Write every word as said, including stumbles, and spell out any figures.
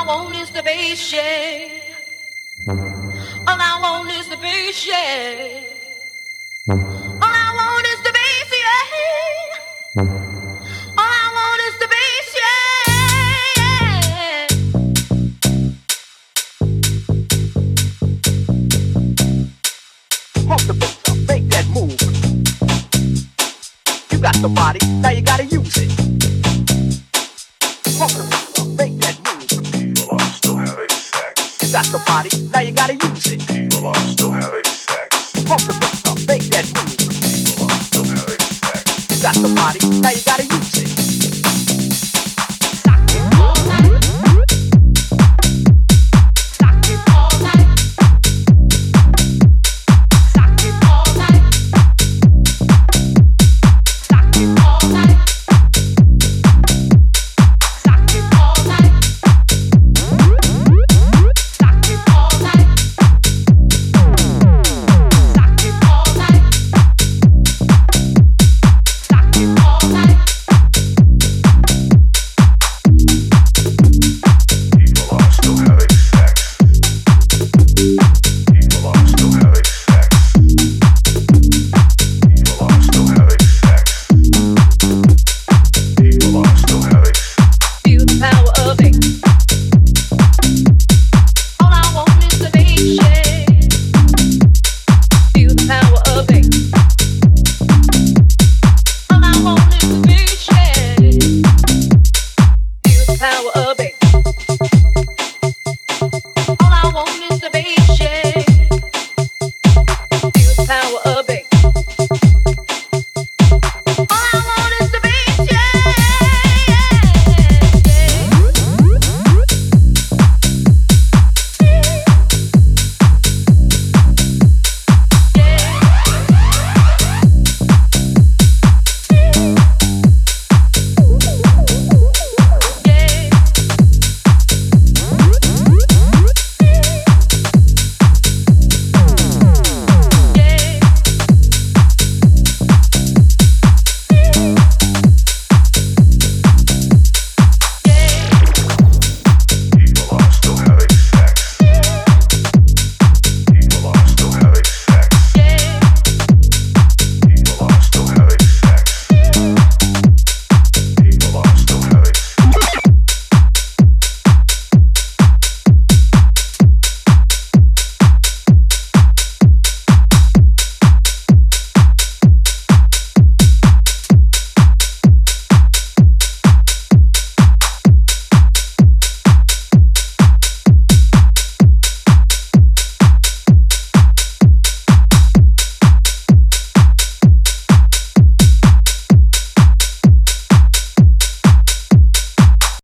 I want is the bass, yeah. All I want is the bass, yeah. All I want is the bass, yeah. All I want is the bass, yeah. Pump the bass up, make that move. You got the body, now you gotta use it. Pump the bass up, make that move. People are still having sex. You got the body, now you gotta use it. People are still having sex. Pump the bass up, make that move. People are still having sex. You got the body, now you gotta use it.